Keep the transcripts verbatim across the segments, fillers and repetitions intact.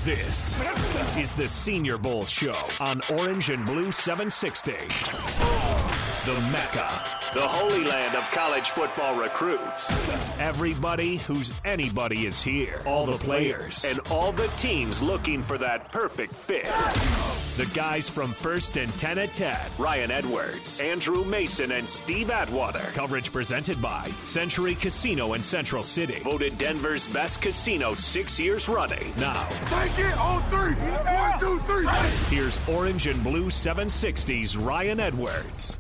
This is the Senior Bowl Show on Orange and Blue seven sixty. The Mecca, the holy land of college football recruits. Everybody who's anybody is here. All the players and all the teams looking for that perfect fit. The guys from First and ten at ten. Ryan Edwards, Andrew Mason, and Steve Atwater. Coverage presented by Century Casino in Central City. Voted Denver's best casino six years running. Now, take it on three. One, two, three. Here's Orange and Blue seven sixty's Ryan Edwards.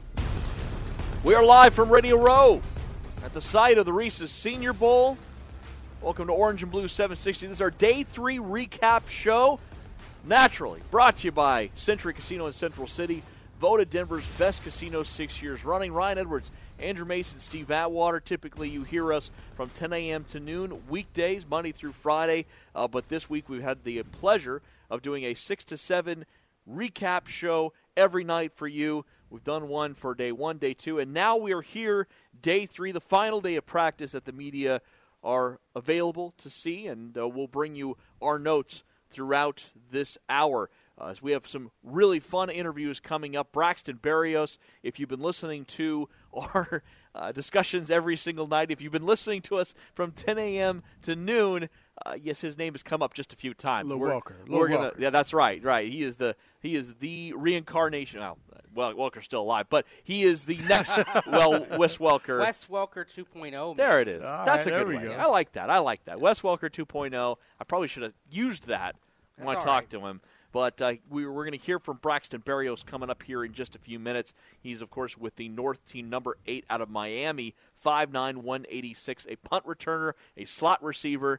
We are live from Radio Row at the site of the Reese's Senior Bowl. Welcome to Orange and Blue seven sixty. This is our Day three recap show. Naturally, brought to you by Century Casino in Central City. Voted Denver's best casino six years running. Ryan Edwards, Andrew Mason, Steve Atwater. Typically, you hear us from ten a.m. to noon, weekdays, Monday through Friday. Uh, but this week, we've had the pleasure of doing a six to seven recap show every night for you. We've done one for day one, day two, and now we are here, day three, the final day of practice that the media are available to see, and uh, we'll bring you our notes throughout this hour. Uh, as we have some really fun interviews coming up. Braxton Berrios, if you've been listening to our uh, discussions every single night, if you've been listening to us from ten a.m. to noon, uh, yes, his name has come up just a few times. Lil we're, Welker. Lil we're gonna, Welker. yeah, that's right, right. He is the he is the reincarnation. Well, well, Welker's still alive, but he is the next. well, Wes Welker. Wes Welker two point oh. Man. There it is. All That's right, a there good we way. go. I like that. I like that. Wes Welker two point oh. I probably should have used that when That's I all talked right. to him. But uh, we, we're going to hear from Braxton Berrios coming up here in just a few minutes. He's, of course, with the North team, number eight out of Miami, five nine, one eighty-six, a punt returner, a slot receiver,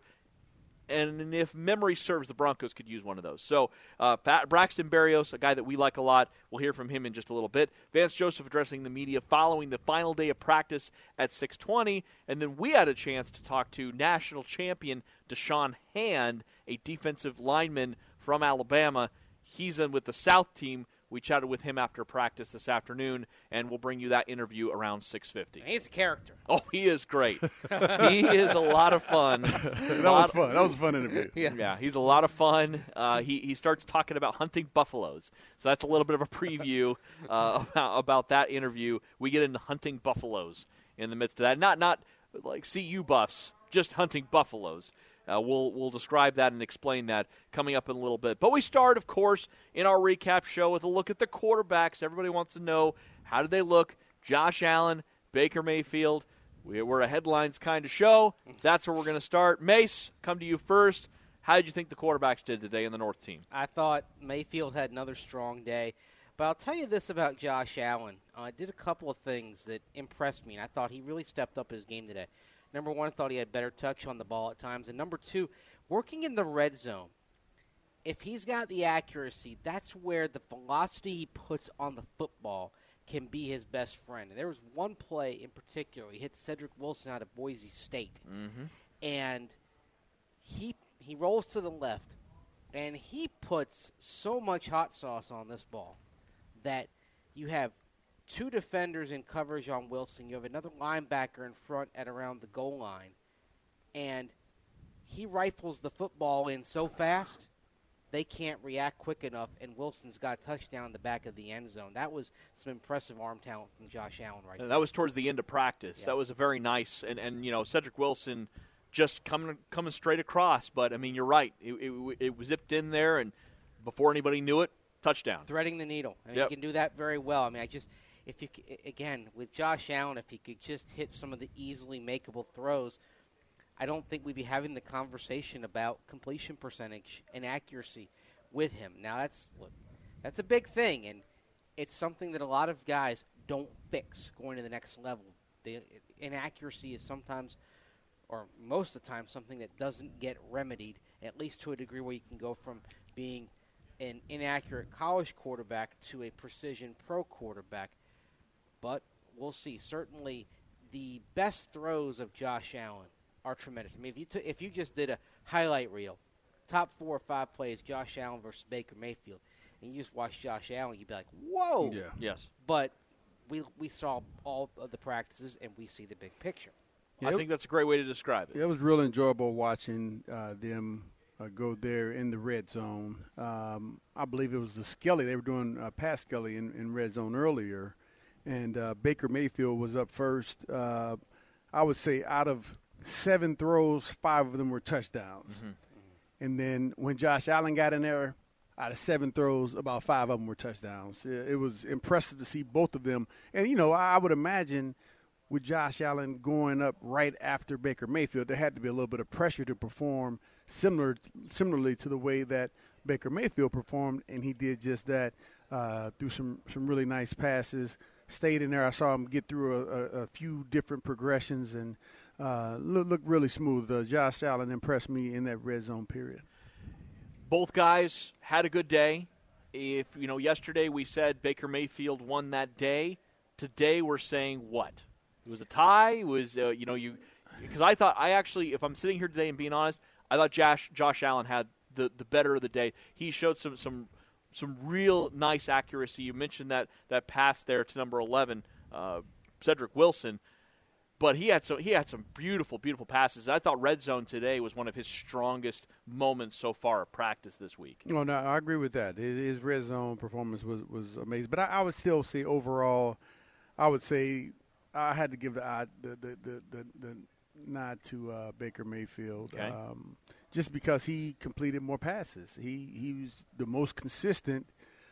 and if memory serves, the Broncos could use one of those. So uh, Pat, Braxton Berrios, a guy that we like a lot, we'll hear from him in just a little bit. Vance Joseph addressing the media following the final day of practice at six twenty, and then we had a chance to talk to national champion Deshaun Hand, a defensive lineman from Alabama. He's in with the South team. We chatted with him after practice this afternoon, and we'll bring you that interview around six fifty. He's a character. Oh, he is great. He is a lot of fun. That was fun. That was a fun interview. Yeah. Yeah, he's a lot of fun. Uh, he, he starts talking about hunting buffaloes. So that's a little bit of a preview uh, about, about that interview. We get into hunting buffaloes in the midst of that. Not, not like C U buffs, just hunting buffaloes. Uh, we'll we'll describe that and explain that coming up in a little bit. But we start, of course, in our recap show with a look at the quarterbacks. Everybody wants to know, how did they look? Josh Allen, Baker Mayfield. We, we're a headlines kind of show. That's where we're going to start. Mace, come to you first. How did you think the quarterbacks did today in the North team? I thought Mayfield had another strong day. But I'll tell you this about Josh Allen. I uh, did a couple of things that impressed me, and I thought he really stepped up his game today. Number one, I thought he had better touch on the ball at times. And number two, working in the red zone, if he's got the accuracy, that's where the velocity he puts on the football can be his best friend. And there was one play in particular. He hit Cedric Wilson out of Boise State. Mm-hmm. And he he rolls to the left, and he puts so much hot sauce on this ball that you have two defenders in coverage on Wilson. You have another linebacker in front at around the goal line. And he rifles the football in so fast, they can't react quick enough, and Wilson's got a touchdown in the back of the end zone. That was some impressive arm talent from Josh Allen right there. That was towards the end of practice. Yeah. That was a very nice, and, and you know, Cedric Wilson just coming coming straight across. But, I mean, you're right. It, it, it was zipped in there, and before anybody knew it, touchdown. Threading the needle. I mean, Yep. he can do that very well. I mean, I just, if you, c- again, with Josh Allen, if he could just hit some of the easily makeable throws, I don't think we'd be having the conversation about completion percentage and accuracy with him. Now, that's look, that's a big thing, and it's something that a lot of guys don't fix going to the next level. The inaccuracy is sometimes, or most of the time, something that doesn't get remedied, at least to a degree where you can go from being an inaccurate college quarterback to a precision pro quarterback. But we'll see. Certainly, the best throws of Josh Allen are tremendous. I mean, if you t- if you just did a highlight reel, top four or five plays, Josh Allen versus Baker Mayfield, and you just watch Josh Allen, you'd be like, whoa. Yeah. Yes. But we we saw all of the practices, and we see the big picture. I think that's a great way to describe it. It was real enjoyable watching uh, them uh, go there in the red zone. Um, I believe it was the Skelly. They were doing uh, past Skelly in, in red zone earlier, and uh, Baker Mayfield was up first. Uh, I would say out of seven throws, five of them were touchdowns. Mm-hmm. And then when Josh Allen got in there, out of seven throws, about five of them were touchdowns. It was impressive to see both of them. And, you know, I would imagine with Josh Allen going up right after Baker Mayfield, there had to be a little bit of pressure to perform similar, similarly to the way that Baker Mayfield performed, and he did just that uh, through some, some really nice passes. Stayed in there. I saw him get through a, a, a few different progressions and uh, look, look really smooth. Uh, Josh Allen impressed me in that red zone period. Both guys had a good day. If, you know, yesterday we said Baker Mayfield won that day. Today we're saying what? It was a tie. It was, uh, you know, you because I thought I actually, if I'm sitting here today and being honest, I thought Josh Josh Allen had the, the better of the day. He showed some some some real nice accuracy. You mentioned that that pass there to number eleven, uh, Cedric Wilson. But he had so he had some beautiful, beautiful passes. I thought red zone today was one of his strongest moments so far of practice this week. No, no, I agree with that. His red zone performance was, was amazing. But I, I would still say overall, I would say I had to give the the the the, the, the nod to uh, Baker Mayfield, okay. um, just because he completed more passes. He he was the most consistent.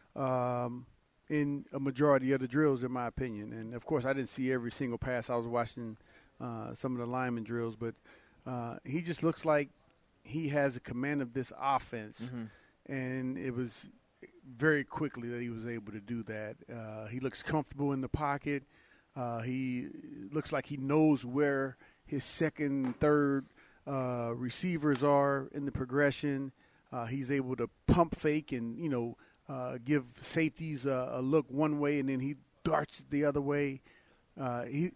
Um, in a majority of the drills, in my opinion. And, of course, I didn't see every single pass. I was watching uh, some of the lineman drills. But uh, he just looks like he has a command of this offense. Mm-hmm. And it was very quickly that he was able to do that. Uh, he looks comfortable in the pocket. Uh, he looks like he knows where his second, third uh, receivers are in the progression. Uh, he's able to pump fake and, you know, Uh, give safeties a, a look one way, and then he darts the other way. Uh, he,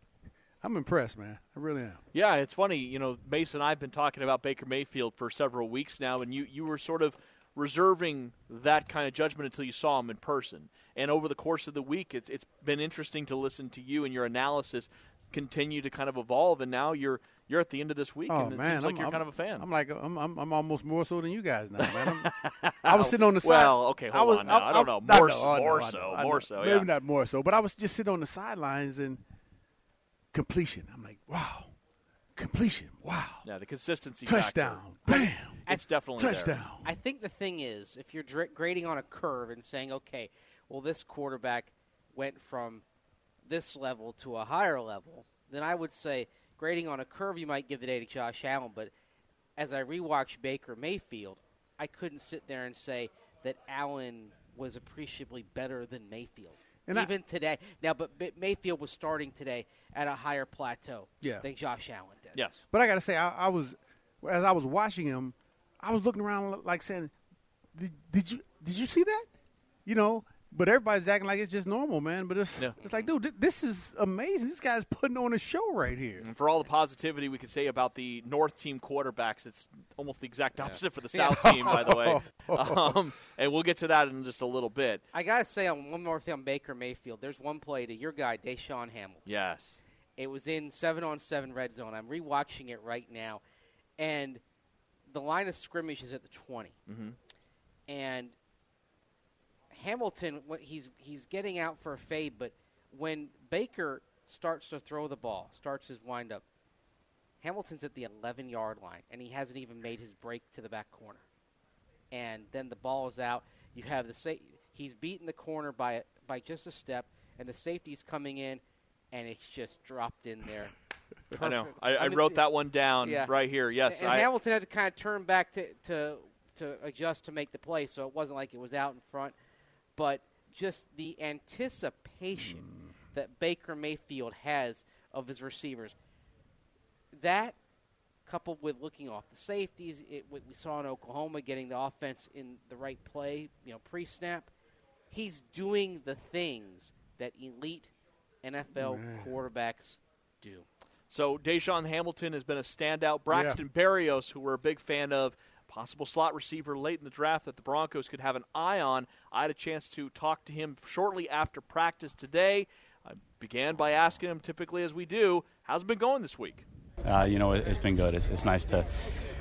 I'm impressed, man. I really am. Yeah, it's funny. You know, Mason and I have been talking about Baker Mayfield for several weeks now, and you, you were sort of reserving that kind of judgment until you saw him in person. And over the course of the week, it's it's been interesting to listen to you and your analysis continue to kind of evolve, and now you're you're at the end of this week, oh, and it man, seems like I'm, you're I'm, kind of a fan. I'm like I'm, I'm I'm almost more so than you guys now, man. I'm, I was sitting on the side. Well, okay, hold I was, on now. I, I don't know. I, More I so, know, I know, more I know, so, I know. more so. Maybe yeah. not more so, but I was just sitting on the sidelines and completion. I'm like, wow, completion, wow. Yeah, the consistency touchdown, factor. bam, It's definitely touchdown. there. I think the thing is, if you're dra- grading on a curve and saying, okay, well, this quarterback went from this level to a higher level, then I would say grading on a curve, you might give the day to Josh Allen. But as I rewatched Baker Mayfield, I couldn't sit there and say that Allen was appreciably better than Mayfield. And Even I, today. Now, but Mayfield was starting today at a higher plateau yeah. than Josh Allen did. Yes. But I got to say, I, I was, as I was watching him, I was looking around like saying, did, did you did you see that? You know, but everybody's acting like it's just normal, man. But it's, yeah. it's like, dude, th- this is amazing. This guy's putting on a show right here. And for all the positivity we could say about the North team quarterbacks, it's almost the exact opposite yeah. for the South yeah. team, by the way. Um, and we'll get to that in just a little bit. I got to say on one more thing on Baker Mayfield. There's one play to your guy, Deshaun Hamilton. Yes. It was in seven-on-seven red zone. I'm rewatching it right now. And the line of scrimmage is at the twenty. Mm-hmm. And Hamilton, he's he's getting out for a fade, but when Baker starts to throw the ball, starts his windup, Hamilton's at the eleven-yard line, and he hasn't even made his break to the back corner. And then the ball is out. You have the sa- he's beaten the corner by by just a step, and the safety's coming in, and it's just dropped in there. Perfect. I know. I, I, I mean, wrote that one down yeah. right here. Yes. And I, Hamilton had to kind of turn back to, to to adjust to make the play, so it wasn't like it was out in front. But just the anticipation mm. that Baker Mayfield has of his receivers, that coupled with looking off the safeties, it, what we saw in Oklahoma, getting the offense in the right play, you know, pre-snap, he's doing the things that elite N F L Man. quarterbacks do. So Deshaun Hamilton has been a standout. Braxton yeah. Berrios, who we're a big fan of, possible slot receiver late in the draft that the Broncos could have an eye on. I had a chance to talk to him shortly after practice today. I began by asking him, typically as we do, how's it been going this week? Uh, you know, it, it's been good. It's, it's nice to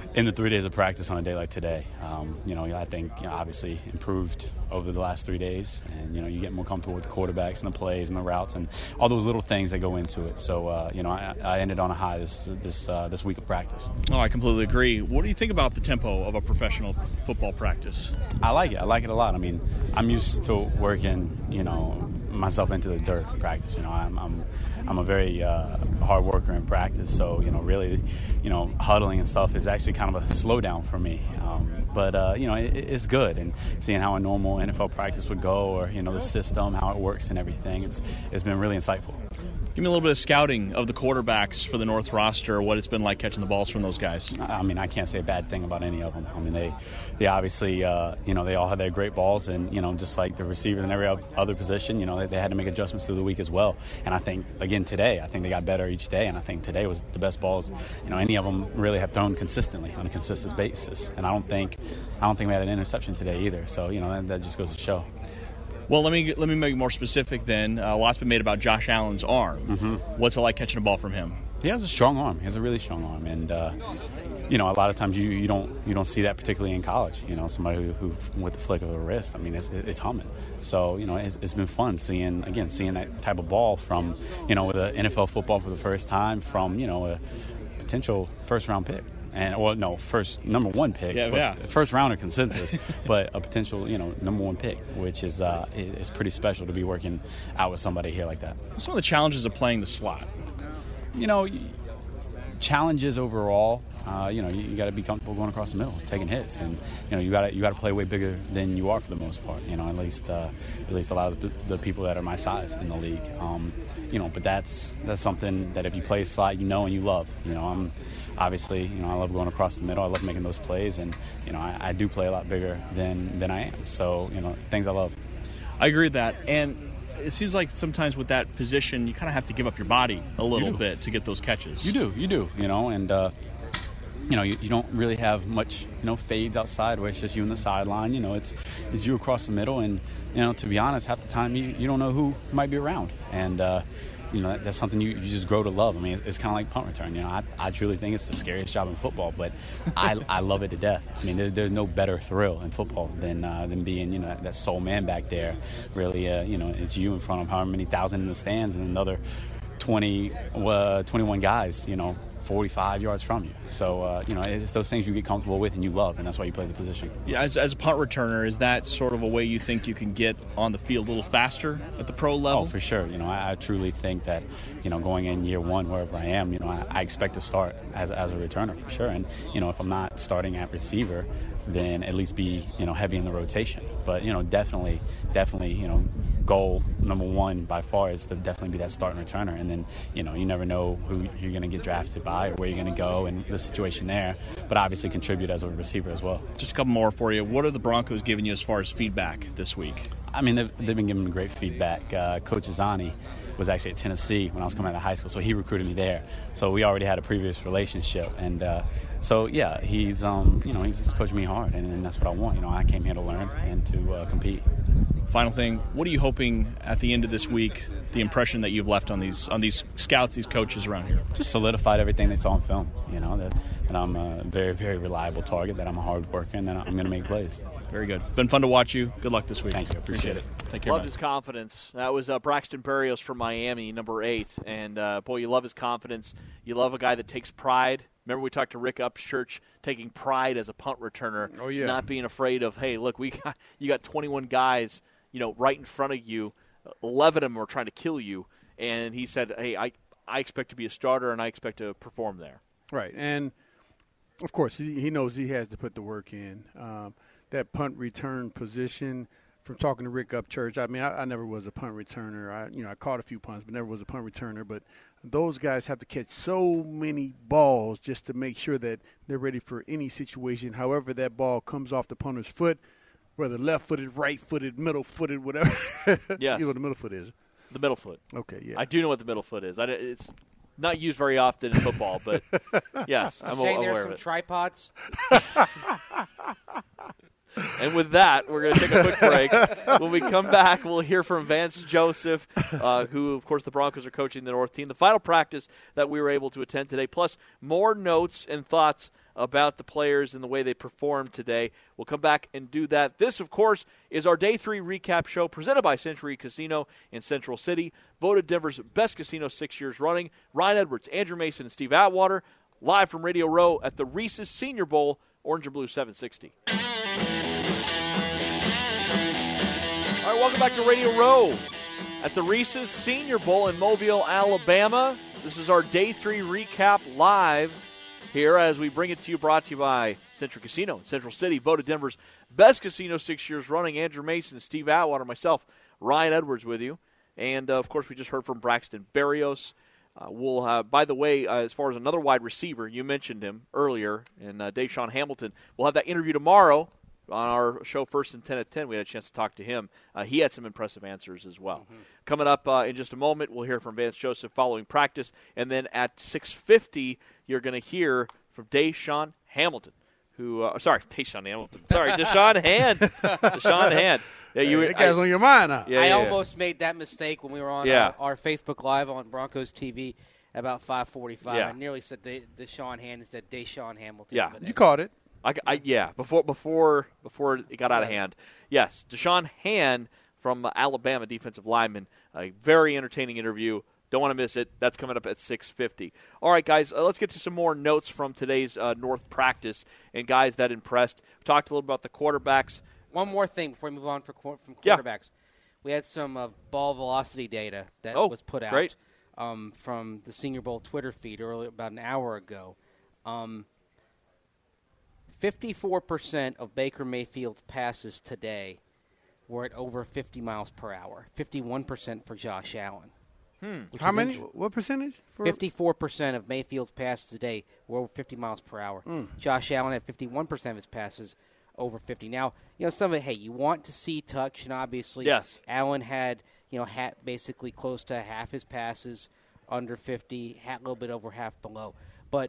in the three days of practice on a day like today. Um, you know, I think you know, obviously improved over the last three days, and you know, you get more comfortable with the quarterbacks and the plays and the routes and all those little things that go into it. So, uh, you know, I, I ended on a high this this uh, this week of practice. Oh, I completely agree. What do you think about the tempo of a professional football practice? I like it. I like it a lot. I mean, I'm used to working, you know, myself into the dirt in practice. You know, I'm I'm, I'm a very uh, hard worker in practice. So, you know, really, you know, huddling and stuff is actually kind of a slowdown for me. Um, but, uh, you know, it, it's good. And seeing how a normal N F L practice would go, or, you know, the system, how it works and everything, it's it's been really insightful. Give me a little bit of scouting of the quarterbacks for the North roster, what it's been like catching the balls from those guys. I mean, I can't say a bad thing about any of them. I mean, they they obviously, uh, you know, they all had their great balls, and, you know, just like the receiver in every other position, you know, they, they had to make adjustments through the week as well. And I think, again, today, I think they got better each day, and I think today was the best balls, you know, any of them really have thrown consistently on a consistent basis. And I don't think, I don't think we had an interception today either. So, you know, that, that just goes to show. Well, let me let me make it more specific then. Uh, a lot's been made about Josh Allen's arm. Mm-hmm. What's it like catching a ball from him? He has a strong arm. He has a really strong arm, and uh, you know, a lot of times you, you don't you don't see that, particularly in college. You know, somebody who, who with the flick of a wrist. I mean, it's, it's humming. So you know, it's, it's been fun seeing again seeing that type of ball from you know with an N F L football for the first time from you know a potential first round pick. And well, no, first number one pick, yeah, but yeah. first rounder consensus, but a potential, you know, number one pick, which is uh, is pretty special to be working out with somebody here like that. Some of the challenges of playing the slot, you know, challenges overall. Uh, you know, you, you got to be comfortable going across the middle, taking hits, and you know, you got to you got to play way bigger than you are for the most part. You know, at least uh, at least a lot of the, the people that are my size in the league. Um, you know, but that's that's something that if you play slot, you know, and you love. You know, I'm. Obviously, you know, I love going across the middle. I love making those plays, and you know, I, I do play a lot bigger than than I am. So, you know, things I love. I agree with that, and it seems like sometimes with that position, you kind of have to give up your body a little bit to get those catches. You do, you do, you know, and uh, you know, you, you don't really have much, you know, fades outside where it's just you on the sideline. You know, it's it's you across the middle, and you know, to be honest, half the time you, you don't know who might be around, and. Uh, You know, that, that's something you, you just grow to love. I mean, it's, it's kind of like punt return. You know, I, I truly think it's the scariest job in football, but I, I love it to death. I mean, there, there's no better thrill in football than uh, than being, you know, that, that sole man back there. Really, uh, you know, it's you in front of however many thousand in the stands and another twenty, uh, twenty-one guys, you know, forty-five yards from you. So, uh, you know, it's those things you get comfortable with and you love, and that's why you play the position. Yeah, as, as a punt returner, is that sort of a way you think you can get on the field a little faster at the pro level? Oh, for sure. You know, I, I truly think that, you know, going in year one, wherever I am, you know, I, I expect to start as, as a returner for sure. And, you know, if I'm not starting at receiver, then at least be, you know, heavy in the rotation. But, you know, definitely, definitely, you know, goal number one by far is to definitely be that starting returner. And then, you know, you never know who you're going to get drafted by or where you're going to go and the situation there, but obviously contribute as a receiver as well. Just a couple more for you. What are the Broncos giving you as far as feedback this week? I mean, they've, they've been giving me great feedback. Uh, Coach Azani was actually at Tennessee when I was coming out of high school, so he recruited me there. So we already had a previous relationship, and uh, so yeah, he's um, you know he's coaching me hard, and, and that's what I want. You know, I came here to learn and to uh, compete. Final thing, what are you hoping at the end of this week, the impression that you've left on these on these scouts, these coaches around here? Just solidified everything they saw on film. You know, that, that I'm a very, very reliable target, that I'm a hard worker, and that I'm going to make plays. Very good. Been fun to watch you. Good luck this week. Thank you. Appreciate, Appreciate it. Take care. Loved man. his confidence. That was uh, Braxton Berrios from Miami, number eight. And, uh, boy, you love his confidence. You love a guy that takes pride. Remember we talked to Rick Upchurch taking pride as a punt returner. Oh, yeah. Not being afraid of, hey, look, we got you got twenty-one guys, you know, right in front of you. eleven of them are trying to kill you. And he said, hey, I, I expect to be a starter and I expect to perform there. Right. And, of course, he, he knows he has to put the work in. Um, that punt return position, from talking to Rick Upchurch, I mean, I, I never was a punt returner. I, you know, I caught a few punts, but never was a punt returner. But those guys have to catch so many balls just to make sure that they're ready for any situation. However that ball comes off the punter's foot, whether left-footed, right-footed, middle-footed, whatever. Yes. You know what the middle foot is. The middle foot. Okay, yeah. I do know what the middle foot is. I, it's not used very often in football, but yes, I'm saying aware there's of some it. tripods. And with that, we're going to take a quick break. When we come back, we'll hear from Vance Joseph, uh, who, of course, the Broncos are coaching the North team. The final practice that we were able to attend today, plus more notes and thoughts about the players and the way they performed today. We'll come back and do that. This, of course, is our Day three recap show presented by Century Casino in Central City, voted Denver's best casino six years running. Ryan Edwards, Andrew Mason, and Steve Atwater, live from Radio Row at the Reese's Senior Bowl, Orange and Blue seven sixty. All right, welcome back to Radio Row at the Reese's Senior Bowl in Mobile, Alabama. This is our Day three recap live here as we bring it to you, brought to you by Century Casino in Central City, voted Denver's best casino six years running. Andrew Mason, Steve Atwater, myself, Ryan Edwards with you. And, uh, of course, we just heard from Braxton Berrios. Uh, we'll have, by the way, uh, as far as another wide receiver, you mentioned him earlier, and uh, Deshaun Hamilton. We'll have that interview tomorrow on our show First and ten at ten. We had a chance to talk to him. Uh, he had some impressive answers as well. Mm-hmm. Coming up uh, in just a moment, we'll hear from Vance Joseph following practice. And then at six fifty, you're going to hear from Deshaun Hamilton, who, uh, sorry, Deshaun Hamilton. Sorry, Deshaun Hand. Deshaun Hand. Yeah, you, hey, that guy's I, on your mind now. Yeah, I yeah, almost yeah. made that mistake when we were on yeah. our, our Facebook Live on Broncos T V about five forty-five. Yeah. I nearly said De- Deshaun Hand instead of Deshaun Hamilton. Yeah, you caught it. I, I, yeah, before before before it got out of hand. Yes, Deshaun Hand from Alabama, defensive lineman. A very entertaining interview. Don't want to miss it. That's coming up at six fifty. All right, guys, uh, let's get to some more notes from today's uh, North practice and guys that impressed. We talked a little about the quarterbacks. One more thing before we move on for, from quarterbacks. Yeah. We had some uh, ball velocity data that oh, was put out great. Um, from the Senior Bowl Twitter feed earlier, about an hour ago. Um, fifty-four percent of Baker Mayfield's passes today were at over fifty miles per hour. fifty-one percent for Josh Allen. Hmm. How many? What percentage? For fifty-four percent of Mayfield's passes today were over fifty miles per hour. Mm. Josh Allen had fifty-one percent of his passes over fifty. Now, you know, some of it, hey, you want to see touch, and obviously yes. Allen had, you know, ha- basically close to half his passes under fifty, a little bit over half below. But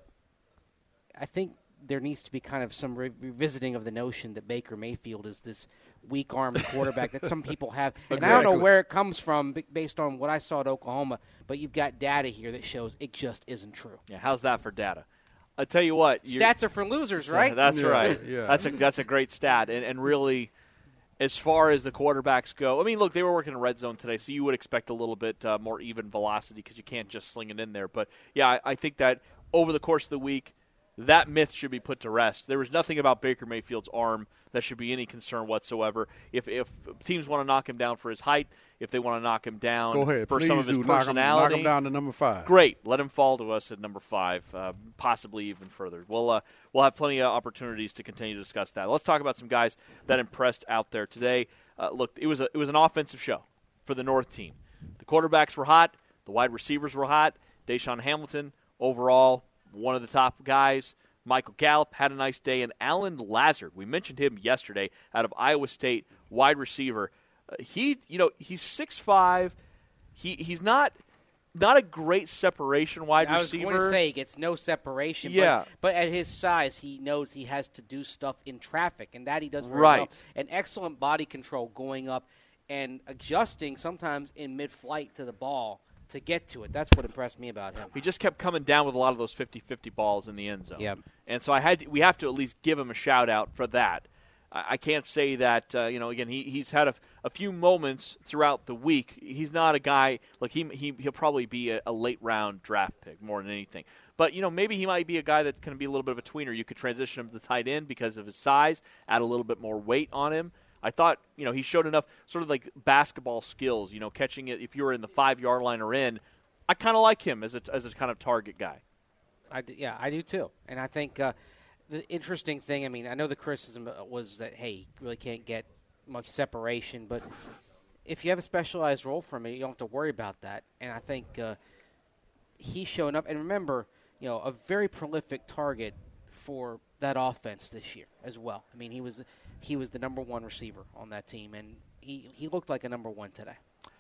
I think there needs to be kind of some re- revisiting of the notion that Baker Mayfield is this weak-armed quarterback that some people have. And exactly. I don't know where it comes from based on what I saw at Oklahoma, but you've got data here that shows it just isn't true. Yeah, how's that for data? I tell you what, stats are for losers, right? That's yeah, right. Yeah. That's a that's a great stat, and and really, as far as the quarterbacks go, I mean, look, they were working in red zone today, so you would expect a little bit uh, more even velocity because you can't just sling it in there. But yeah, I, I think that over the course of the week, that myth should be put to rest. There was nothing about Baker Mayfield's arm that should be any concern whatsoever. If if teams want to knock him down for his height, if they want to knock him down Go ahead. for Please some of his do. personality, knock him, knock him down to number five. Great, let him fall to us at number five, uh, possibly even further. We'll uh, we'll have plenty of opportunities to continue to discuss that. Let's talk about some guys that impressed out there today. Uh, look, it was a it was an offensive show for the North team. The quarterbacks were hot, the wide receivers were hot. Deshaun Hamilton, overall, one of the top guys. Michael Gallup had a nice day, and Alan Lazard, we mentioned him yesterday, out of Iowa State, wide receiver. Uh, he, you know, he's six five. He he's not not a great separation wide I receiver. I was going to say he gets no separation. Yeah. But, but at his size, he knows he has to do stuff in traffic, and that he does very right. well. And excellent body control going up and adjusting sometimes in mid-flight to the ball to get to it. That's what impressed me about him. He just kept coming down with a lot of those fifty-fifty balls in the end zone. Yep. And so I had to, we have to at least give him a shout-out for that. I, I can't say that, uh, you know, again, he, he's had a, a few moments throughout the week. He's not a guy, like he, he, he'll probably be a, a late-round draft pick more than anything. But, you know, maybe he might be a guy that's going to be a little bit of a tweener. You could transition him to the tight end because of his size, add a little bit more weight on him. I thought, you know, he showed enough sort of like basketball skills, you know, catching it if you were in the five-yard line or in. I kind of like him as a, as a kind of target guy. I d- yeah, I do too. And I think uh, the interesting thing, I mean, I know the criticism was that, hey, you really can't get much separation, but if you have a specialized role for him, you don't have to worry about that. And I think uh, he's showing up. And remember, you know, a very prolific target for that offense this year as well. I mean, he was he was the number one receiver on that team, and he, he looked like a number one today.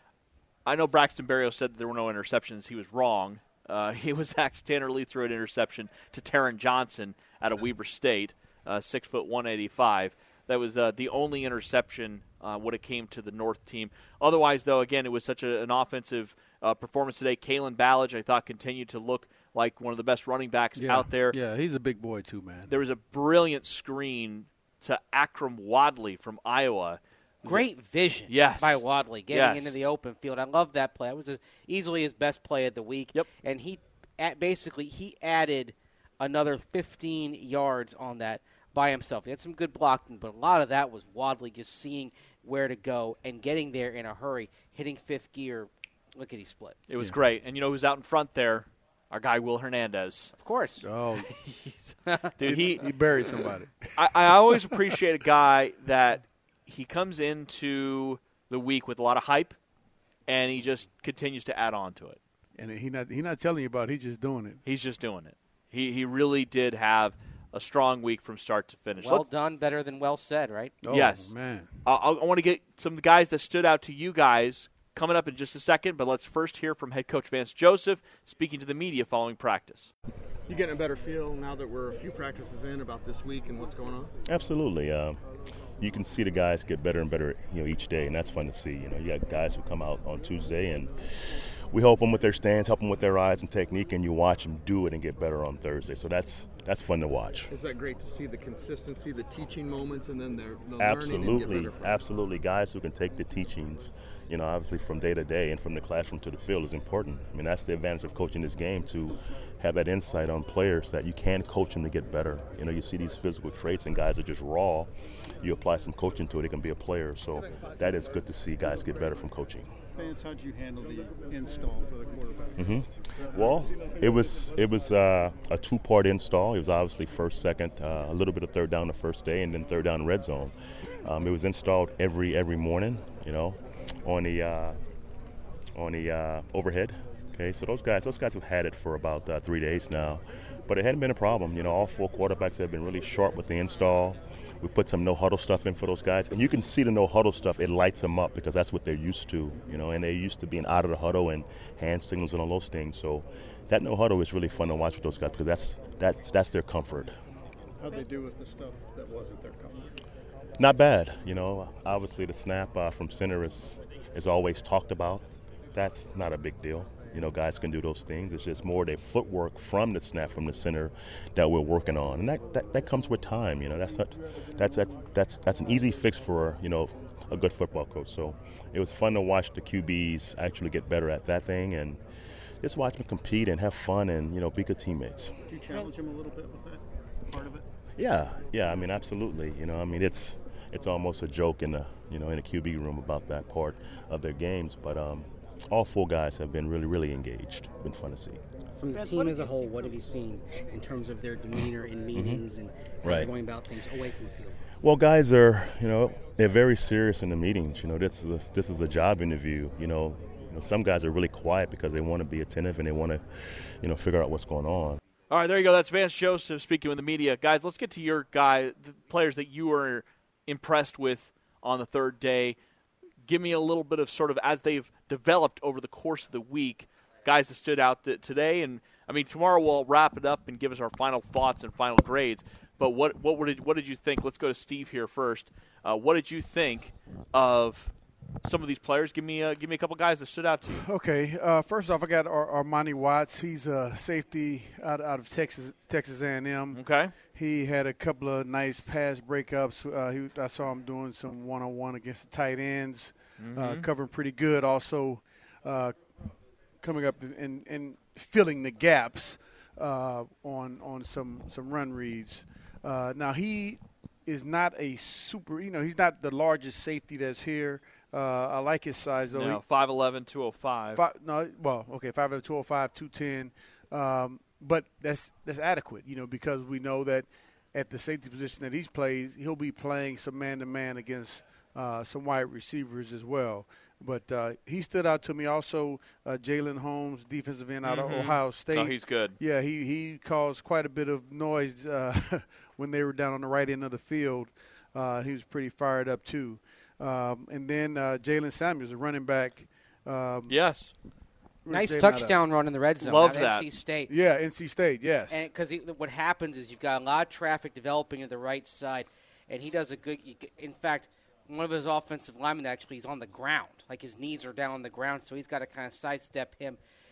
I know Braxton Berrios said that there were no interceptions. He was wrong. Uh, he was actually Tanner Lee threw an interception to Taron Johnson out of Weber State, uh, six foot one eighty-five. That was uh, the only interception uh, when it came to the North team. Otherwise, though, again, it was such a, an offensive uh, performance today. Kalen Ballage, I thought, continued to look like one of the best running backs yeah. out there. Yeah, he's a big boy too, man. There was a brilliant screen to Akram Wadley from Iowa. Great vision yes. by Wadley getting yes. into the open field. I love that play. That was a, easily his best play of the week. Yep. And he at basically he added another fifteen yards on that by himself. He had some good blocking, but a lot of that was Wadley just seeing where to go and getting there in a hurry, hitting fifth gear. Look at he split. It was yeah. great. And you know who's out in front there? Our guy Will Hernandez. Of course. Oh, Dude, he he buried somebody. I, I always appreciate a guy that he comes into the week with a lot of hype, and he just continues to add on to it. And he not he not telling you about it. He's just doing it. He's just doing it. He he really did have a strong week from start to finish. Well Let's, done, better than well said, right? Oh, yes. man. I, I want to get some of the guys that stood out to you guys coming up in just a second, but let's first hear from head coach Vance Joseph speaking to the media following practice. You getting a better feel now that we're a few practices in about this week and what's going on? Absolutely. Uh, you can see the guys get better and better, you know, each day, and that's fun to see. You know, you got guys who come out on Tuesday, and we help them with their stance, help them with their eyes and technique, and you watch them do it and get better on Thursday. So that's that's fun to watch. Is that great to see the consistency, the teaching moments, and then their the absolutely, learning and get better from it? Absolutely. Guys who can take the teachings, you know, obviously from day to day and from the classroom to the field is important. I mean, that's the advantage of coaching this game, to have that insight on players that you can coach them to get better. You know, you see these physical traits and guys are just raw. You apply some coaching to it, it can be a player. So that is good to see guys get better from coaching. Vance, how'd you handle the install for the quarterback? Mm-hmm. Well, it was it was uh, a two-part install. It was obviously first, second, uh, a little bit of third down the first day, and then third down red zone. Um, it was installed every every morning, you know, on the uh, on the uh, overhead. Okay, so those guys those guys have had it for about uh, three days now, but it hadn't been a problem. You know, all four quarterbacks have been really sharp with the install. We put some no-huddle stuff in for those guys, and you can see the no-huddle stuff. It lights them up because that's what they're used to, you know, and they're used to being out of the huddle and hand signals and all those things. So that no-huddle is really fun to watch with those guys because that's that's that's their comfort. How'd they do with the stuff that wasn't their comfort? Not bad, you know. Obviously, the snap uh, from center is is always talked about. That's not a big deal. You know, guys can do those things. It's just more their footwork from the snap from the center that we're working on, and that, that, that comes with time. You know, that's not that's that's that's that's an easy fix for, you know, a good football coach. So it was fun to watch the Q Bs actually get better at that thing, and just watch them compete and have fun and, you know, be good teammates. Do you challenge them a little bit with that part of it? Yeah, yeah. I mean, absolutely. You know, I mean, it's it's almost a joke in the you know in the Q B room about that part of their games, but um. all four guys have been really, really engaged. Been fun to see. From the team as a whole, what have you seen in terms of their demeanor in meetings mm-hmm. and how right. they're going about things away from the field? Well, guys are, you know, they're very serious in the meetings. You know, this is a, this is a job interview. You know, you know, some guys are really quiet because they want to be attentive and they want to, you know, figure out what's going on. All right, there you go. That's Vance Joseph speaking with the media. Guys, let's get to your guy, the players that you were impressed with on the third day. Give me a little bit of sort of as they've developed over the course of the week, guys that stood out th- today. And, I mean, tomorrow we'll wrap it up and give us our final thoughts and final grades. But what what did, what did you think? Let's go to Steve here first. Uh, what did you think of some of these players? Give me, uh, give me a couple guys that stood out to you. Okay. Uh, first off, I got Ar- Armani Watts. He's a safety out, out of Texas Texas A and M. Okay. He had a couple of nice pass breakups. Uh, he, I saw him doing some one-on-one against the tight ends, mm-hmm. uh, covering pretty good. Also uh, coming up and, and filling the gaps uh, on on some, some run reads. Uh, now, he is not a super – you know, he's not the largest safety that's here. Uh, I like his size, though. No, five eleven, two oh five. Five, no, well, okay, five eleven, two oh five, two ten. Um, but that's that's adequate, you know, because we know that at the safety position that he plays, he'll be playing some man-to-man against uh, some wide receivers as well. But uh, he stood out to me. Also, uh, Jalen Holmes, defensive end out mm-hmm. of Ohio State. Oh, he's good. Yeah, he, he caused quite a bit of noise uh, when they were down on the right end of the field. Uh, he was pretty fired up, too. Um, and then uh, Jalen Samuels, a running back. Um, yes. Nice touchdown run in the red zone. Love at that. N C State. Yeah, N C State, yes. And because what happens is you've got a lot of traffic developing at the right side, and he does a good – in fact, one of his offensive linemen actually is on the ground. Like his knees are down on the ground, so he's got to kind of sidestep him.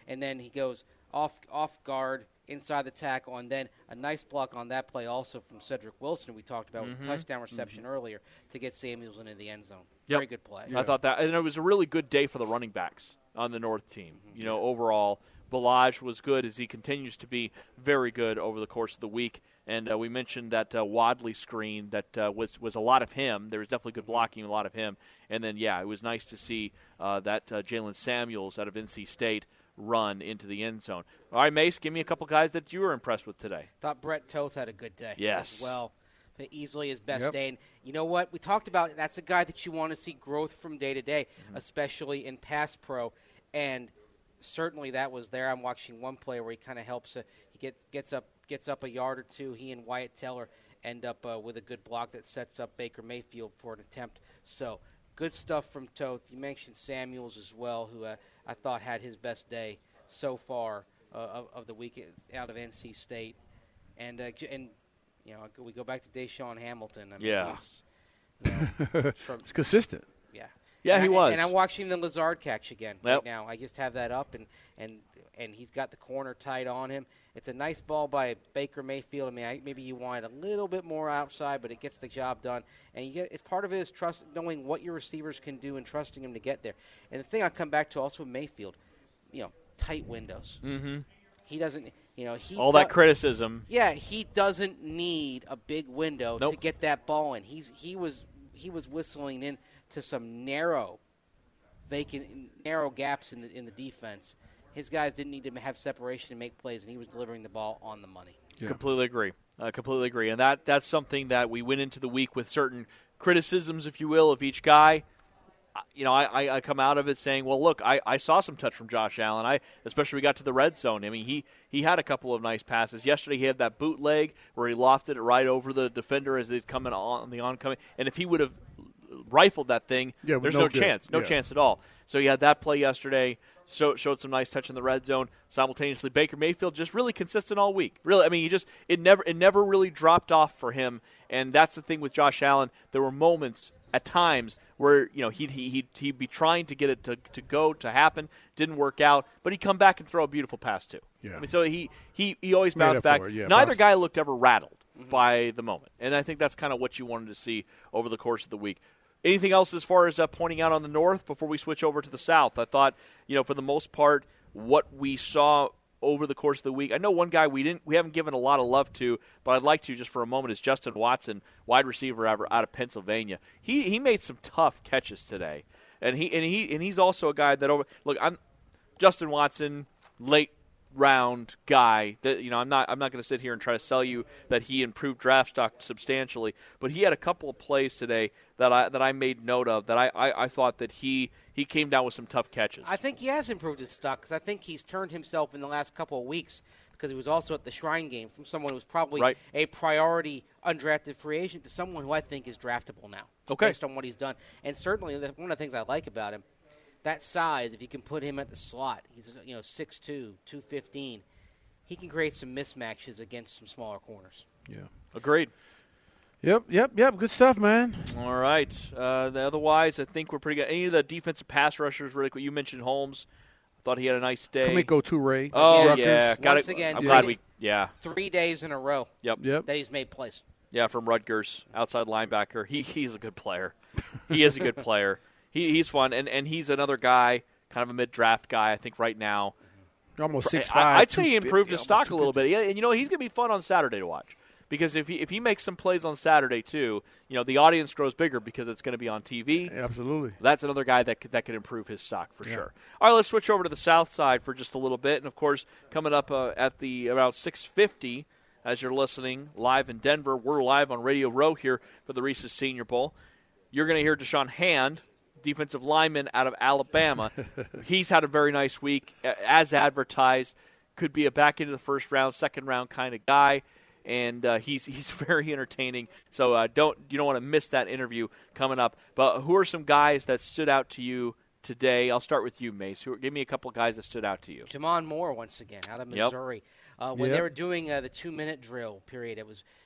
and then he goes off off guard inside the tackle, and then a nice block on that play also from Cedric Wilson we talked about with Mhm. the touchdown reception Mhm. earlier to get Samuels into the end zone. Yep. Very good play. I thought that, and it was a really good day for the running backs on the North team. You know, overall, Balaj was good as he continues to be very good over the course of the week. And uh, we mentioned that uh, Wadley screen that uh, was was a lot of him. There was definitely good blocking, a lot of him. And then, yeah, it was nice to see uh, that uh, Jalen Samuels out of N C State run into the end zone. All right, Mace, give me a couple guys that you were impressed with today. Thought Brett Toth had a good day Yes. as well. But easily his best Yep. day. And you know what? We talked about that's a guy that you want to see growth from day to day, Mm-hmm. especially in pass pro. And certainly that was there. I'm watching one play where he kind of helps. Uh, he gets gets up gets up a yard or two. He and Wyatt Teller end up uh, with a good block that sets up Baker Mayfield for an attempt. So good stuff from Toth. You mentioned Samuels as well, who uh, I thought had his best day so far uh, of, of the week out of N C State. And uh, j- and you know we go back to Deshaun Hamilton. I mean, Yeah. he's, you know, from- It's consistent. Yeah. Yeah, And he I- was. And I'm watching the Lazard catch again Yep. right now. I just have that up, and, and and he's got the corner tight on him. It's a nice ball by Baker Mayfield. I mean, I, maybe you want it a little bit more outside, but it gets the job done. And you get it's part of it is trust knowing what your receivers can do and trusting him to get there. And the thing I come back to also with Mayfield, you know, tight windows. Mm-hmm. He doesn't, you know, he All do- that criticism. Yeah, he doesn't need a big window to Nope. get that ball in. He's he was he was whistling in to some narrow, vacant, narrow gaps in the in the defense. His guys didn't need to have separation to make plays, and he was delivering the ball on the money. Completely agree. I completely agree. And that that's something that we went into the week with certain criticisms, if you will, of each guy. Uh, You know, I, I, I come out of it saying, well, look, I, I saw some touch from Josh Allen. I especially we got to the red zone. I mean, he, he had a couple of nice passes. Yesterday he had that bootleg where he lofted it right over the defender as they'd come in on the oncoming. And if he would have rifled that thing, Yeah, there's no no good. chance. No Yeah. chance at all. So he had that play yesterday, so, showed some nice touch in the red zone. Simultaneously, Baker Mayfield just really consistent all week. Really, I mean, he just it never it never really dropped off for him. And that's the thing with Josh Allen. There were moments at times where you know he'd he, he'd, he'd be trying to get it to, to go to happen, didn't work out, but he'd come back and throw a beautiful pass too. Yeah. I mean, so he he, he always Made bounced up back. for it, yeah, Neither bounced. guy looked ever rattled by the moment, and I think that's kind of what you wanted to see over the course of the week. Anything else as far as uh, pointing out on the north before we switch over to the south? I thought, you know, for the most part, what we saw over the course of the week. I know one guy we didn't, we haven't given a lot of love to, but I'd like to just for a moment is Justin Watson, wide receiver out out of Pennsylvania. He he made some tough catches today, and he and he and he's also a guy that over. Look, I'm Justin Watson, late round guy. That you know, I'm not I'm not going to sit here and try to sell you that he improved draft stock substantially, but he had a couple of plays today that I that I made note of that I, I, I thought that he he came down with some tough catches. I think he has improved his stock because I think he's turned himself in the last couple of weeks because he was also at the Shrine game from someone who was probably Right. a priority undrafted free agent to someone who I think is draftable now Okay. based on what he's done. And certainly the, one of the things I like about him, that size, if you can put him at the slot, he's you know six two, two fifteen, he can create some mismatches against some smaller corners. Yeah. Agreed. Yep, yep, yep. Good stuff, man. All right. Uh, the, otherwise, I think we're pretty good. Any of the defensive pass rushers, really quick? You mentioned Holmes. Thought he had a nice day. Kamiko Toure. Oh, Rutgers. yeah. Got Once it. again, I'm three- glad we – yeah. Three days in a row Yep. Yep. that he's made plays. Yeah, from Rutgers, outside linebacker. He He's a good player. He is a good player. He He's fun, and, and he's another guy, kind of a mid-draft guy, I think, right now. Almost six I- five. I'd say he improved his stock a little bit. Yeah, and, you know, he's going to be fun on Saturday to watch. Because if he if he makes some plays on Saturday too, you know the audience grows bigger because it's going to be on T V. Absolutely, that's another guy that could, that could improve his stock for Yeah. sure. All right, let's switch over to the south side for just a little bit, and of course, coming up uh, at the around six fifty, as you're listening live in Denver, we're live on Radio Row here for the Reese's Senior Bowl. You're going to hear Deshaun Hand, defensive lineman out of Alabama. He's had a very nice week, as advertised. Could be a back into the first round, second round kind of guy. And uh, he's he's very entertaining. So uh, don't you don't want to miss that interview coming up. But who are some guys that stood out to you today? I'll start with you, Mace. Who, give me a couple of guys that stood out to you. Jamon Moore once again out of Yep. Missouri. Uh, when Yep. they were doing uh, the two-minute drill period, it was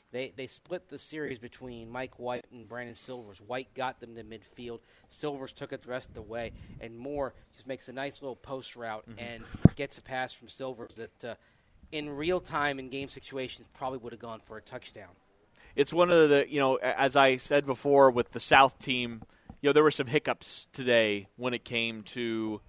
They they split the series between Mike White and Brandon Silvers. White got them to midfield. Silvers took it the rest of the way. And Moore just makes a nice little post route mm-hmm. and gets a pass from Silvers that uh, in real time in game situations probably would have gone for a touchdown. It's one of the, you know, as I said before with the South team, you know, there were some hiccups today when it came to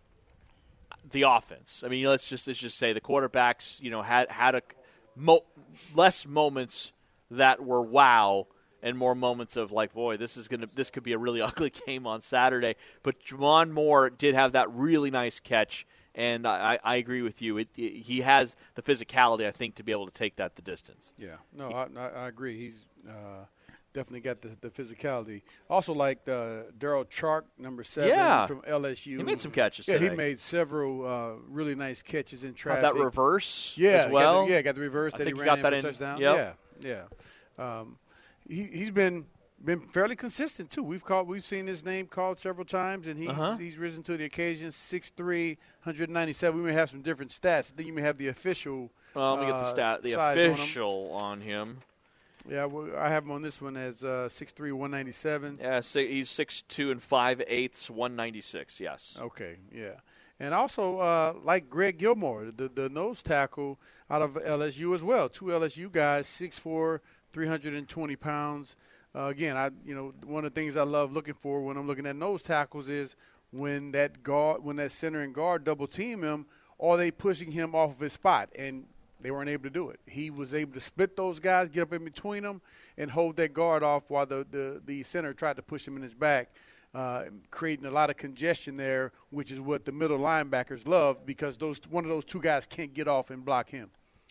the offense. I mean, let's just let's just say the quarterbacks, you know, had had a mo- less moments that were wow, and more moments of like, boy, this is gonna this could be a really ugly game on Saturday. But Jamon Moore did have that really nice catch, and I, I agree with you. It, it, he has the physicality, I think, to be able to take that the distance. Yeah, no, I, I agree. He's uh, definitely got the, the physicality. Also, like uh, Daryl Chark, number seven yeah. from L S U. He made some catches. Yeah, today. he made several uh, really nice catches in traffic. Got that reverse, yeah, as well. Got the, yeah, got the reverse I that think he he ran got in that for in, touchdown. Yep. Yeah, yeah. Um, he he's been been fairly consistent too. We've called we've seen his name called several times, and he's uh-huh. he's risen to the occasion. six three, one ninety-seven. We may have some different stats. I think you may have the official. Well, let me get the uh, stat. The official on him. on him. Yeah, well, I have him on this one as uh, six three, one ninety-seven. Yeah, he's six two and five eighths, one ninety-six. Yes. Okay. Yeah, and also uh, like Greg Gilmore, the the nose tackle out of L S U as well. Two L S U guys, six four, three hundred twenty pounds. Uh, again, I you know one of the things I love looking for when I'm looking at nose tackles is when that guard, when that center and guard double team him, are they pushing him off of his spot? And they weren't able to do it. He was able to split those guys, get up in between them, and hold that guard off while the, the, the center tried to push him in his back, uh, creating a lot of congestion there, which is what the middle linebackers love because those one of those two guys can't get off and block him.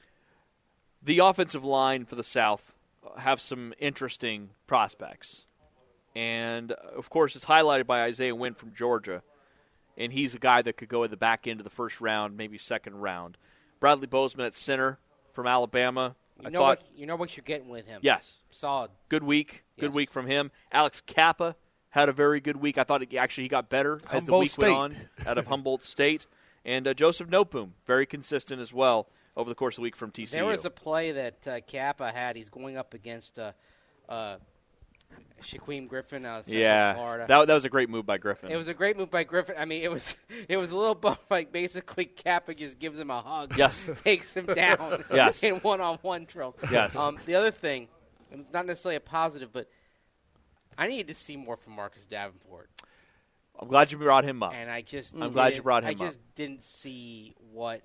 The offensive line for the South have some interesting prospects. And, of course, it's highlighted by Isaiah Wynn from Georgia, and he's a guy that could go at the back end of the first round, maybe second round. Bradley Bozeman at center from Alabama. You I know thought, what you know what you're getting with him. Yes. Solid. Good week. Good Yes. week from him. Alex Kappa had a very good week. I thought it, actually he got better as Humboldt the week State. went on out of Humboldt State. And uh, Joseph Noteboom, very consistent as well over the course of the week from T C U. There was a play that uh, Kappa had. He's going up against uh, uh, Shaquem Griffin out of Central yeah, Florida. that, that was a great move by Griffin. It was a great move by Griffin. I mean, it was it was a little bump. Like basically, Kappa just gives him a hug. Yes, takes him down. Yes, in one-on-one drills. Yes. Um, the other thing, and it's not necessarily a positive, but I needed to see more from Marcus Davenport. I'm glad you brought him up. And I just I'm glad you brought him I up. just didn't see what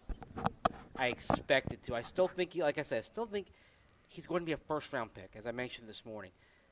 I expected to. I still think, he, like I said, I still think he's going to be a first-round pick, as I mentioned this morning.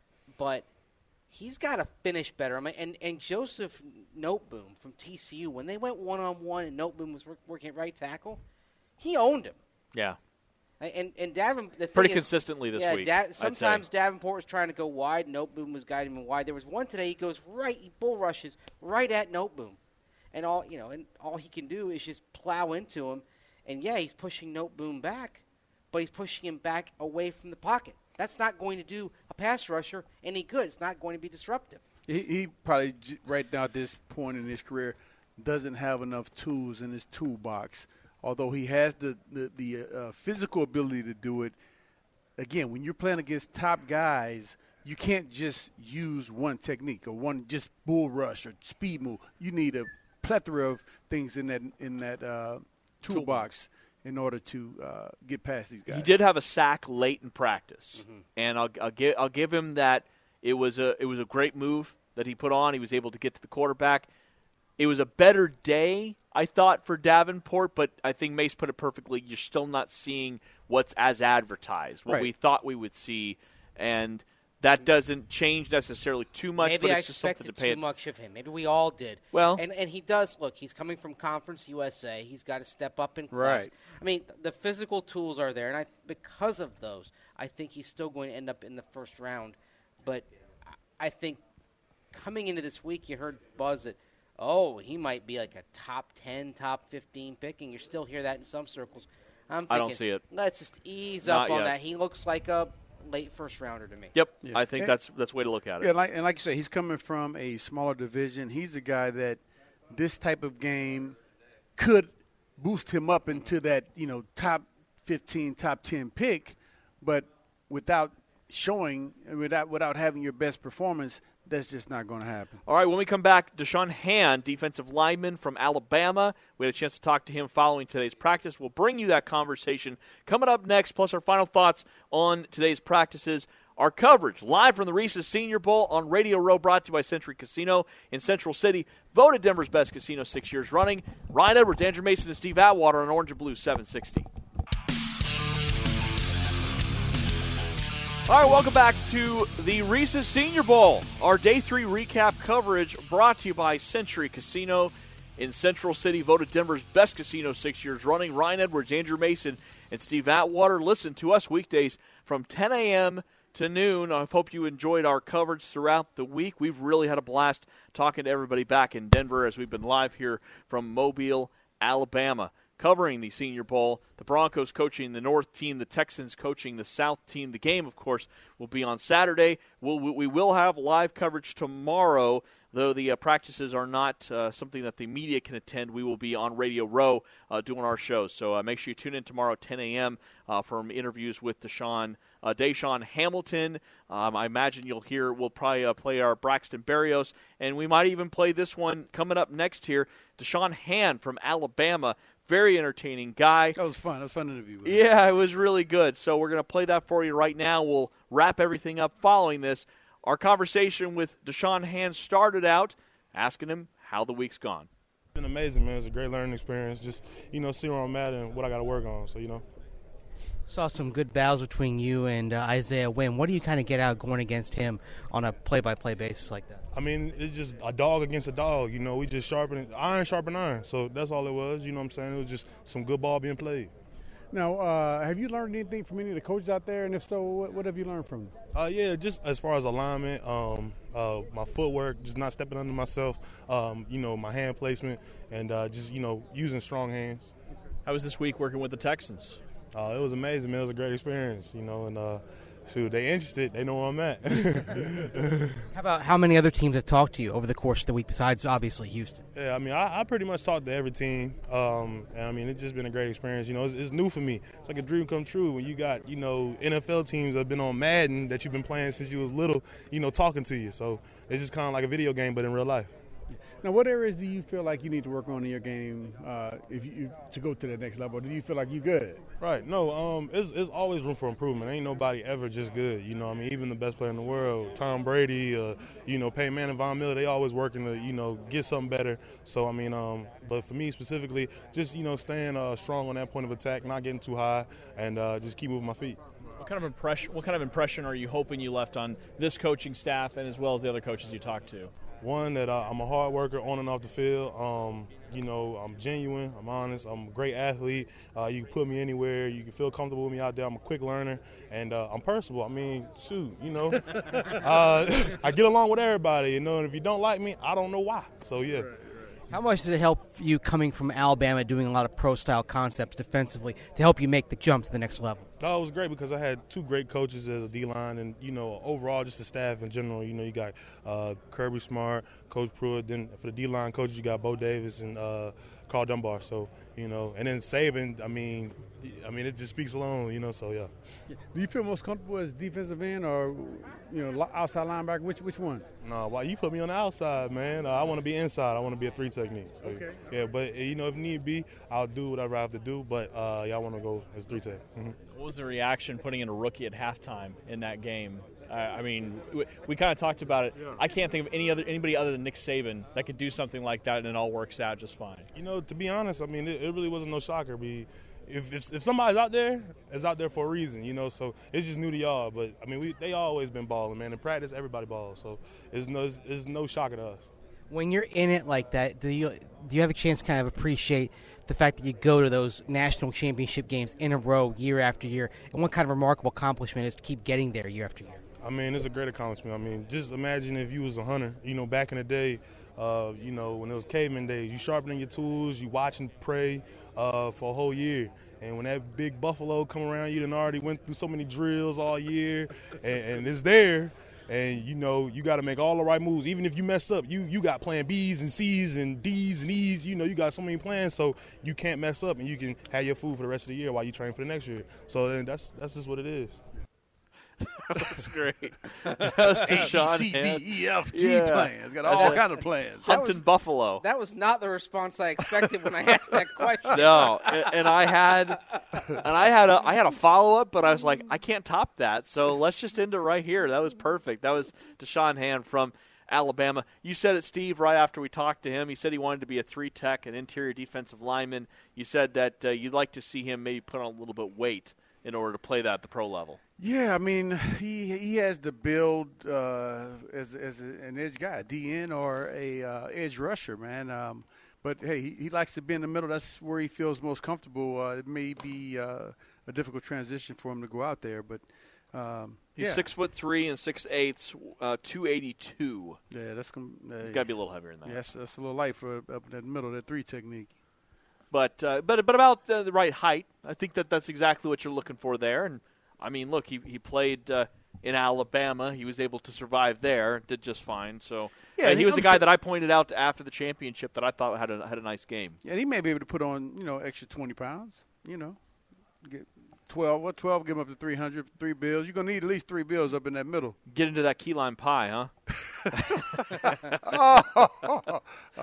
But he's got to finish better. I mean, and, and Joseph Noteboom from T C U, when they went one-on-one and Noteboom was working at right tackle, he owned him. Yeah. And and Davenport the pretty thing is, consistently this yeah, week. Da- sometimes Davenport was trying to go wide. Noteboom was guiding him wide. There was one today. He goes right. He bull rushes right at Noteboom, and all you know, and all he can do is just plow into him. And yeah, he's pushing Noteboom back, but he's pushing him back away from the pocket. That's not going to do a pass rusher any good. It's not going to be disruptive. He, he probably right now at this point in his career doesn't have enough tools in his toolbox. Although he has the the, the uh, physical ability to do it, again, when you're playing against top guys, you can't just use one technique or one just bull rush or speed move. You need a plethora of things in that in that uh, toolbox in order to uh, get past these guys. He did have a sack late in practice, Mm-hmm. and I'll, I'll give I'll give him that. It was a it was a great move that he put on. He was able to get to the quarterback. It was a better day, I thought, for Davenport, but I think Mace put it perfectly. You're still not seeing what's as advertised, what right. we thought we would see, and that doesn't change necessarily too much. Maybe but I it's just something expected to pay too much of him. Maybe we all did. Well, and and he does look. He's coming from Conference U S A. He's got to step up in class. Right. I mean, the physical tools are there, and I because of those, I think he's still going to end up in the first round. But I think coming into this week, you heard buzz that, oh, he might be like a top ten, top fifteen pick, and you still hear that in some circles. I'm thinking, I don't see it. Let's just ease Not up on yet. that. He looks like a late first rounder to me. Yep, Yeah. I think And- that's that's the way to look at it. Yeah, like, and like you say, he's coming from a smaller division. He's a guy that this type of game could boost him up into that, you know, top fifteen, top ten pick. But without showing, without without having your best performance, that's just not going to happen. All right, when we come back, Deshaun Hand, defensive lineman from Alabama. We had a chance to talk to him following today's practice. We'll bring you that conversation coming up next, plus our final thoughts on today's practices. Our coverage live from the Reese's Senior Bowl on Radio Row, brought to you by Century Casino in Central City. Voted Denver's best casino six years running. Ryan Edwards, Andrew Mason, and Steve Atwater on Orange and Blue seven sixty. All right, welcome back to the Reese's Senior Bowl. Our Day three recap coverage brought to you by Century Casino in Central City. Voted Denver's best casino six years running. Ryan Edwards, Andrew Mason, and Steve Atwater. Listen to us weekdays from ten a.m. to noon. I hope you enjoyed our coverage throughout the week. We've really had a blast talking to everybody back in Denver as we've been live here from Mobile, Alabama, covering the Senior Bowl. The Broncos coaching the North team, the Texans coaching the South team. The game, of course, will be on Saturday. We'll, we will have live coverage tomorrow, though the uh, practices are not uh, something that the media can attend. We will be on Radio Row uh, doing our shows. So uh, make sure you tune in tomorrow at ten a.m. Uh, from interviews with Deshaun, uh, Deshaun Hamilton. Um, I imagine you'll hear, we'll probably uh, play our Braxton Berrios, and we might even play this one coming up next here. Deshaun Hand from Alabama. Very entertaining guy. That was fun. That was a fun interview. Yeah, it was really good. So we're going to play that for you right now. We'll wrap everything up following this. Our conversation with Deshaun Hand started out asking him how the week's gone. It's been amazing, man. It's a great learning experience. Just, you know, see where I'm at and what I got to work on. So, you know. Saw some good battles between you and uh, Isaiah Wynn. What do you kind of get out going against him on a play-by-play basis like that? I mean, it's just a dog against a dog. You know, we just sharpen iron, sharpen iron. So that's all it was. You know what I'm saying? It was just some good ball being played. Now, uh, have you learned anything from any of the coaches out there? And if so, what, what have you learned from them? Uh, yeah, just as far as alignment, um, uh, my footwork, just not stepping under myself, um, you know, my hand placement, and uh, just, you know, using strong hands. How was this week working with the Texans? Uh, it was amazing, man. It was a great experience, you know, and uh, shoot, they interested. They know where I'm at. How about how many other teams have talked to you over the course of the week besides, obviously, Houston? Yeah, I mean, I, I pretty much talked to every team, um, and I mean, it's just been a great experience. You know, it's, it's new for me. It's like a dream come true when you got, you know, N F L teams that have been on Madden that you've been playing since you was little, you know, talking to you. So it's just kind of like a video game, but in real life. Now, what areas do you feel like you need to work on in your game uh, if you to go to the next level? Do you feel like you're good? Right. No, um, it's, it's always room for improvement. Ain't nobody ever just good. You know, I mean, even the best player in the world, Tom Brady, uh, you know, Peyton Manning, Von Miller, they always working to, you know, get something better. So, I mean, um, but for me specifically, just, you know, staying uh, strong on that point of attack, not getting too high, and uh, just keep moving my feet. What kind of impression? What kind of impression are you hoping you left on this coaching staff and as well as the other coaches you talked to? One, that uh, I'm a hard worker on and off the field. Um, you know, I'm genuine. I'm honest. I'm a great athlete. Uh, you can put me anywhere. You can feel comfortable with me out there. I'm a quick learner, and uh, I'm personable. I mean, shoot, you know, uh, I get along with everybody. You know, and if you don't like me, I don't know why. So yeah. Right, right. How much did it help you coming from Alabama, doing a lot of pro-style concepts defensively to help you make the jump to the next level? Oh, it was great because I had two great coaches as a D-line and, you know, overall just the staff in general. You know, you got uh, Kirby Smart, Coach Pruitt. Then for the D-line coaches, you got Bo Davis and uh, Carl Dunbar. So, you know, and then Saban, I mean, I mean, it just speaks alone, you know, so, yeah. Do you feel most comfortable as defensive end or, you know, outside linebacker? Which which one? No, why you put me on the outside, man? Uh, I want to be inside. I want to be a three technique. So, okay. Yeah, but, you know, if need be, I'll do whatever I have to do. But uh, y'all want to go as three tech. Mm-hmm. What was the reaction putting in a rookie at halftime in that game? Uh, I mean, we, we kind of talked about it. Yeah. I can't think of any other anybody other than Nick Saban that could do something like that and it all works out just fine. You know, to be honest, I mean, it, it really wasn't no shocker. Be if, if if somebody's out there, it's out there for a reason, you know. So it's just new to y'all. But I mean, we they always been balling, man. In practice, everybody balls. So it's no it's, it's no shocker to us. When you're in it like that, do you do you have a chance to kind of appreciate the fact that you go to those national championship games in a row year after year, and what kind of remarkable accomplishment is to keep getting there year after year? I mean, it's a great accomplishment. I mean, just imagine if you was a hunter, you know, back in the day, uh, you know, when it was caveman days, you sharpening your tools, you watching prey uh, for a whole year. And when that big buffalo come around, you done already went through so many drills all year, and, and it's there. And, you know, you got to make all the right moves. Even if you mess up, you you got plan B's and C's and D's and E's. You know, you got so many plans, so you can't mess up, and you can have your food for the rest of the year while you train for the next year. So then that's that's just what it is. That's great. That was Deshaun A, B, C, Hand. D, E, F, G Yeah. plans. Got all That's kind it. of plans. Hunting Buffalo. That was not the response I expected when I asked that question. No, and, and I had, and I had a, I had a follow up, but I was like, I can't top that. So let's just end it right here. That was perfect. That was Deshaun Hand from Alabama. You said it, Steve, right after we talked to him. He said he wanted to be a three tech, an interior defensive lineman. You said that uh, you'd like to see him maybe put on a little bit of weight in order to play that at the pro level. Yeah, I mean, he he has the build uh, as as an edge guy, a D N or a uh, edge rusher, man. Um, but hey, he, he likes to be in the middle. That's where he feels most comfortable. Uh, it may be uh, a difficult transition for him to go out there, but um, he's yeah. six foot three and six eighths, uh, two eighty two. Yeah, that's gonna. Uh, He's got to be a little heavier than that. Yes, that's a little light for up in that middle, that three technique. But uh, but but about uh, the right height, I think that that's exactly what you're looking for there. And I mean, look, he he played uh, in Alabama. He was able to survive there, did just fine. So Yeah, and he he was the comes guy to- that I pointed out after the championship that I thought had a had a nice game. And he may be able to put on, you know, extra twenty pounds. You know, get twelve. What twelve? Give him up to three hundred. Three bills. You're gonna need at least three bills up in that middle. Get into that key lime pie, huh? oh, oh,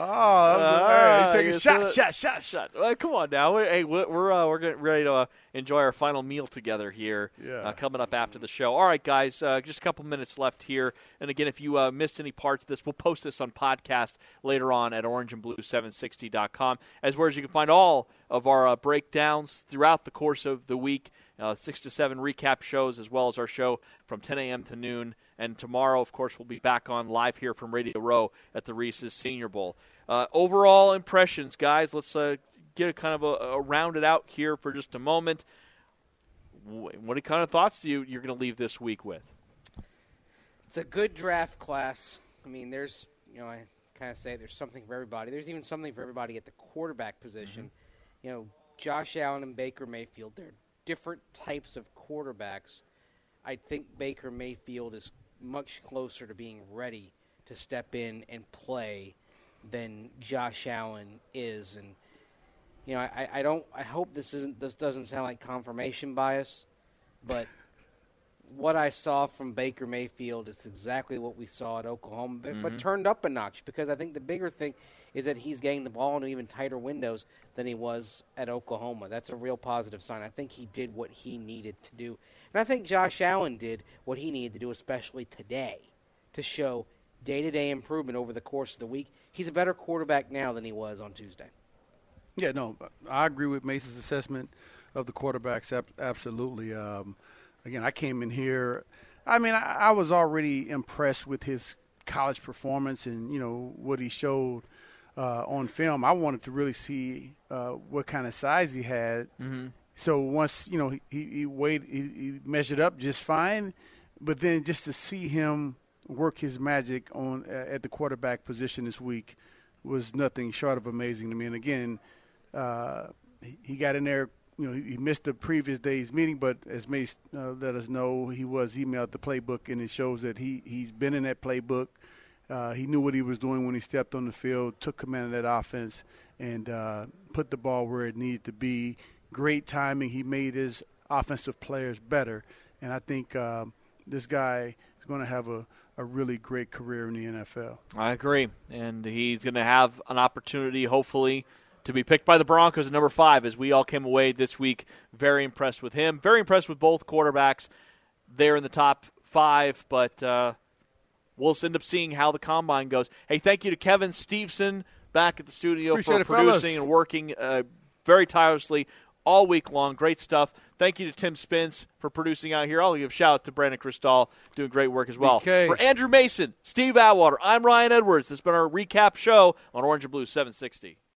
oh hey, taking yeah, shots, so- shots, shots, shots. Well, come on now. We're, hey, we're we're, uh, we're getting ready to uh, enjoy our final meal together here. Yeah. Uh, coming up after the show. All right, guys. Uh, just a couple minutes left here. And again, if you uh, missed any parts of this, we'll post this on podcast later on at orange and blue seven sixty dot com, as well as you can find all of our uh, breakdowns throughout the course of the week. Uh, six to seven recap shows, as well as our show from ten a.m. to noon. And tomorrow, of course, we'll be back on live here from Radio Row at the Reese's Senior Bowl. Uh, overall impressions, guys. Let's uh, get a kind of a, a rounded out here for just a moment. What kind of thoughts do you you're going to leave this week with? It's a good draft class. I mean, there's, you know, I kind of say there's something for everybody. There's even something for everybody at the quarterback position. Mm-hmm. You know, Josh Allen and Baker Mayfield, they're different types of quarterbacks. I think Baker Mayfield is much closer to being ready to step in and play than Josh Allen is. And, you know, I, I don't I hope this isn't this doesn't sound like confirmation bias, but what I saw from Baker Mayfield is exactly what we saw at Oklahoma, but, Mm-hmm. but turned up a notch, because I think the bigger thing is that he's getting the ball into even tighter windows than he was at Oklahoma. That's a real positive sign. I think he did what he needed to do. And I think Josh Allen did what he needed to do, especially today, to show day-to-day improvement over the course of the week. He's a better quarterback now than he was on Tuesday. Yeah, no, I agree with Mason's assessment of the quarterbacks. ab- Absolutely. Um, again, I came in here. I mean, I, I was already impressed with his college performance and, you know, what he showed uh, on film. I wanted to really see uh, what kind of size he had. Mm-hmm. So once, you know, he, he weighed, he, he measured up just fine, but then just to see him work his magic on uh, at the quarterback position this week was nothing short of amazing to me. And again, uh, he, he got in there. You know, he, he missed the previous day's meeting, but as Mace uh, let us know, he was emailed the playbook, and it shows that he he's been in that playbook. Uh, he knew what he was doing when he stepped on the field, took command of that offense, and uh, put the ball where it needed to be. Great timing. He made his offensive players better, and I think um, this guy is going to have a, a really great career in the N F L. I agree, and he's going to have an opportunity, hopefully, to be picked by the Broncos at number five, as we all came away this week very impressed with him. Very impressed with both quarterbacks there in the top five, but uh, we'll end up seeing how the combine goes. Hey, thank you to Kevin Steveson back at the studio Appreciate for it, producing fellas. and working uh, very tirelessly all week long. Great stuff. Thank you to Tim Spence for producing out here. I'll give a shout out to Brandon Cristal, doing great work as well. B K. For Andrew Mason, Steve Atwater, I'm Ryan Edwards. This has been our recap show on Orange and Blue seven sixty.